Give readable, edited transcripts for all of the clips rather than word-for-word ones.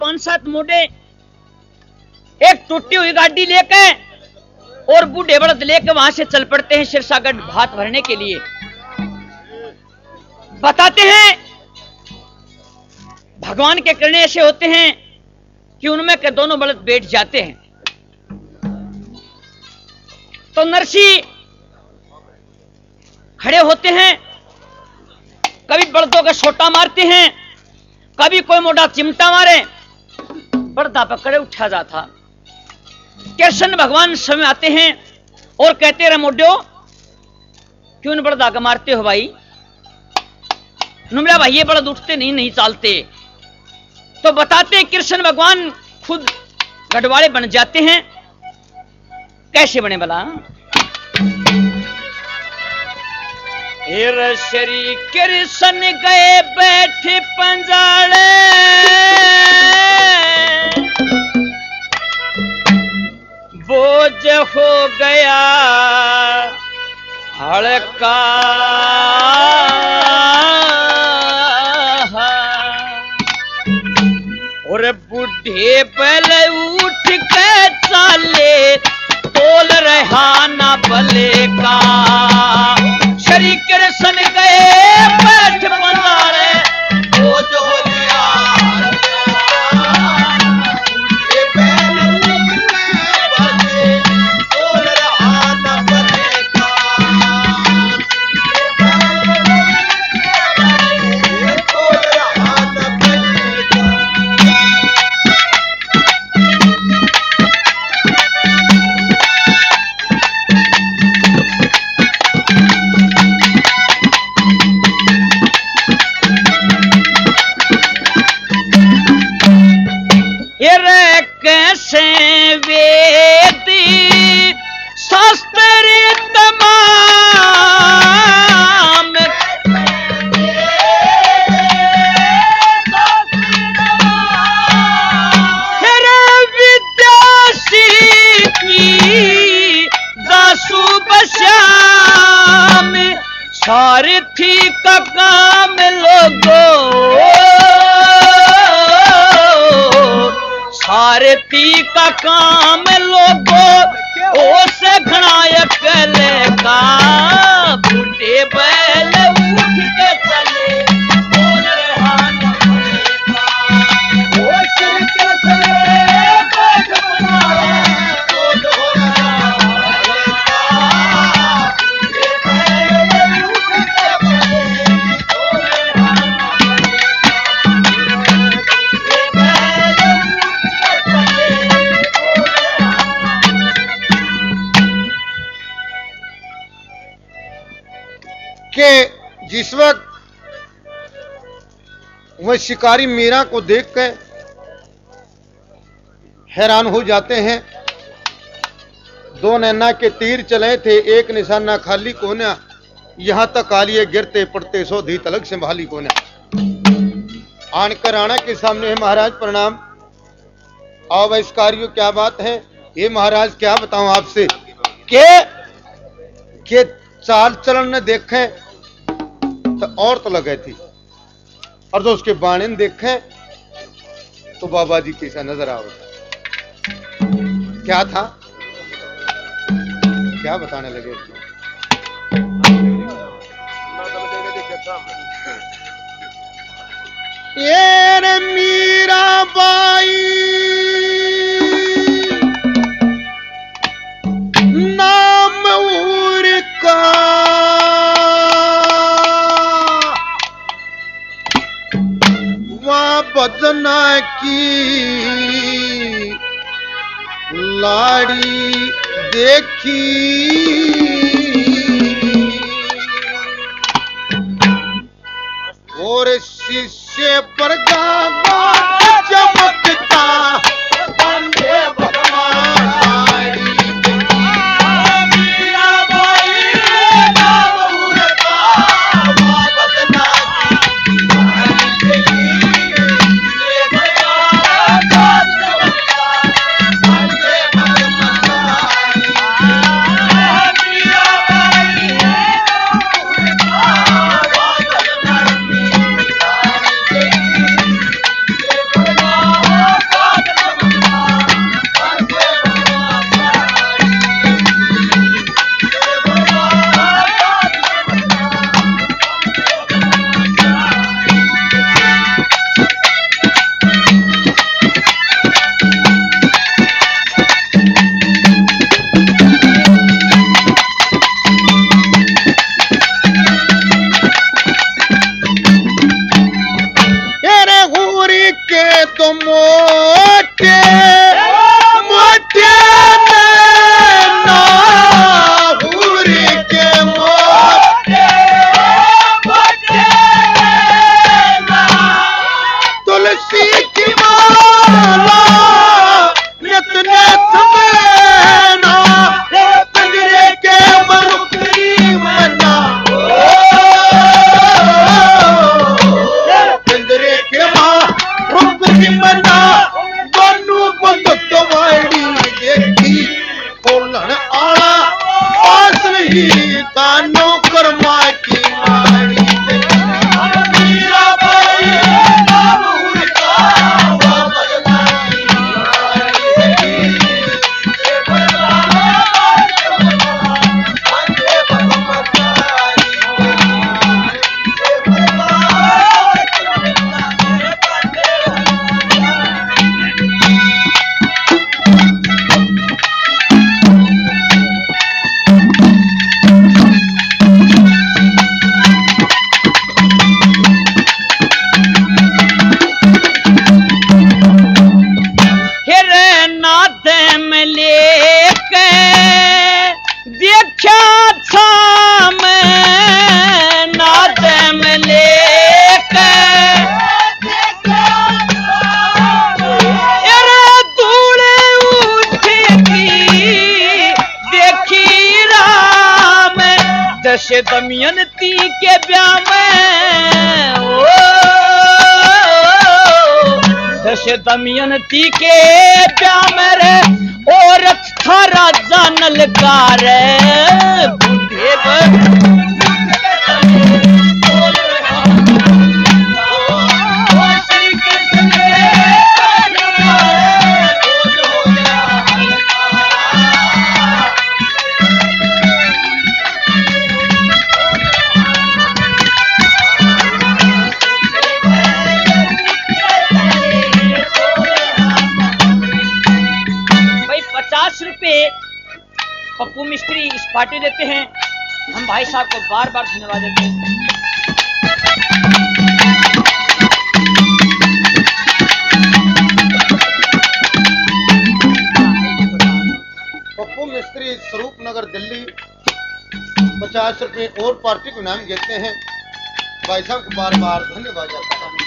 5-7 मोटे एक टूटी हुई गाड़ी लेके और बूढ़े बड़द लेके वहां से चल पड़ते हैं सिरसागढ़ भात भरने के लिए। बताते हैं भगवान के करने ऐसे होते हैं कि उनमें के दोनों बड़द बैठ जाते हैं। तो नरसी खड़े होते हैं, कभी बड़दों का छोटा मारते हैं, कभी कोई मोटा चिमटा मारे, बड़दा पकड़े उठा जाता। कृष्ण भगवान समय आते हैं और कहते रहे मोड्यो क्यों बड़दा का मारते हो भाई? नुमला भाई ये बड़द उठते नहीं चालते। तो बताते हैं कृष्ण भगवान खुद गढ़वाले बन जाते हैं। कैसे बने भला? श्री कृष्ण गए बैठे पंजाले, बोझ हो गया हड़का, और बूढ़े बैल उठ के चाले, तोल रहा ना भले का। श्री कृष्ण गए बैठ पंजाले, बोझ हो गया सारथी का काम लोगो, सारथी का काम लोगो, ओ से घनायक का। बूढ़े बैल उठ के चले, बोल रहा न भलेगा, ओ चल के चले बैठ पंजाले, बोझ हो गया कि जिस वक्त वह शिकारी मीरा को देखकर हैरान हो जाते हैं। 2 नैना के तीर चले थे, एक निशाना खाली कोना, यहां तक आलिए गिरते पड़ते सौधी तलक संभाली कोना। आनकर राणा के सामने है महाराज प्रणाम। आओ वैस्कारियों क्या बात है? ये महाराज क्या बताऊं आपसे के चाल चलन ने देखे तो और तो लगे थी, और जो उसके बाणे देखे तो बाबा जी कैसा नजर आ रहा। क्या था, क्या बताने लगे? ये मीरा बाई नाम उर का, वहाँ बजना की लाड़ी देखी, और शीशे पर गावा चमकता बंदे मोटे मोटे नैना हुरी के मोटे मोटे नैना तुलसी की माला नित नित मैना पिंजरे के मरुखी मना पिंजरे के मरुखी मना दोनों बंद तुम्हारी देखी खोलन आला पास नहीं कानों कर्मा की मारी मीरा बाई नामुर का दमयंती के ब्याह में दश दमयंती के ब्याह में रे और था राजा नलकार पप्पू मिस्त्री इस पार्टी देते हैं। हम भाई साहब को बार बार धन्यवाद देते हैं। पप्पू मिस्त्री स्वरूप नगर दिल्ली 50 रुपए और पार्टी को नाम देते हैं। भाई साहब को बार बार धन्यवाद देता हूं।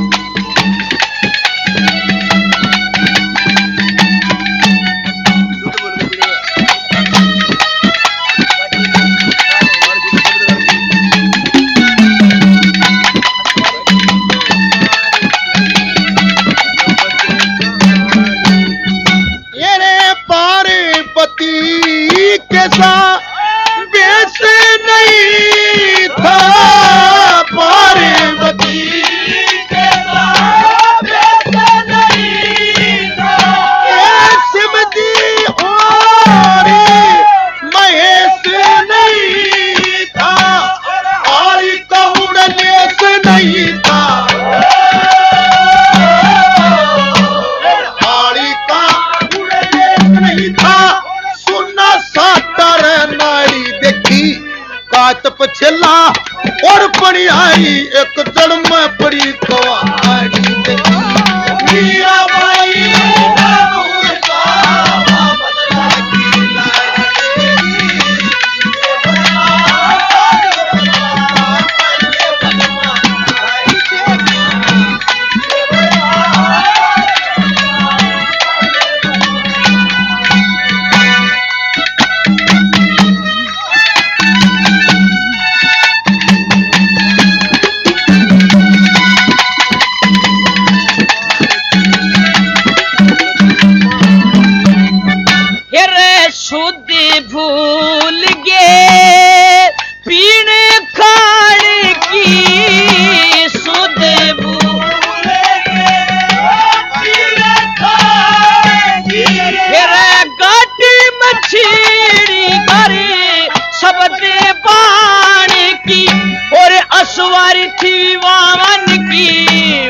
पछला और पड़ी आई एक जड़ में पड़ी कवाड़ी मीरा बाई नामुर का भूल गे पीने खाने की सुध भूल गे पीने खाने की गाटी मछली करे सबदे बाण की और असवारी थी वावन की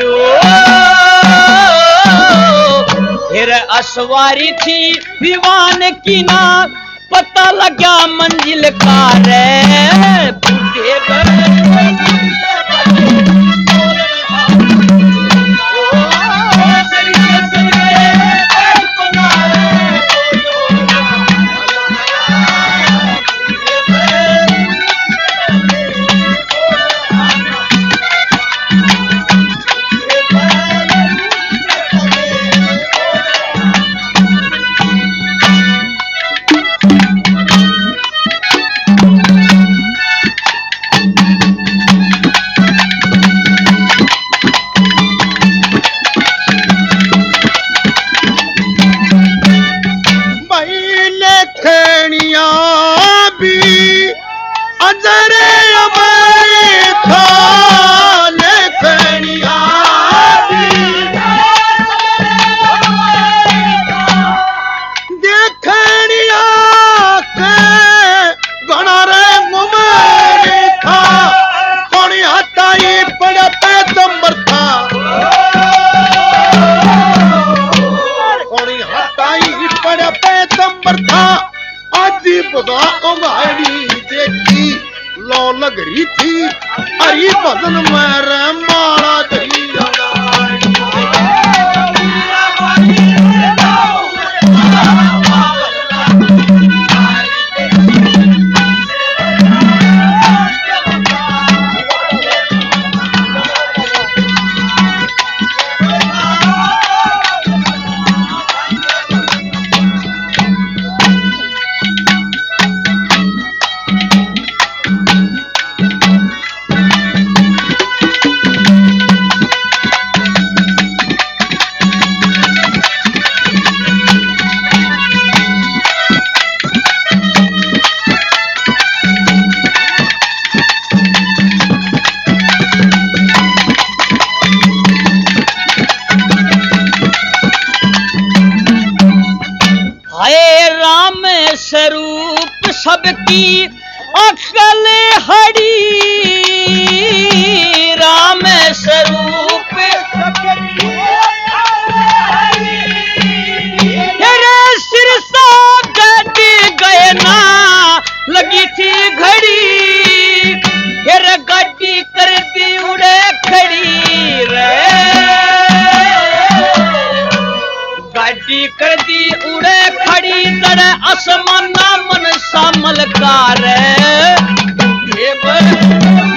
फिर असवारी थी विवान की ना पता लगा मंजिल का रे बूढ़े करी थी हरी भजन मेरे माला धरी स्वरूप सबकी अकल हरी राम स्वरूप तेरे सिर सा कट गए ना लगी थी घड़ी तेरे गाड़ी कर दी उड़े खड़ी रे गाड़ी कर दी उड़े खड़ी तड़े आसमाना मन सामल कार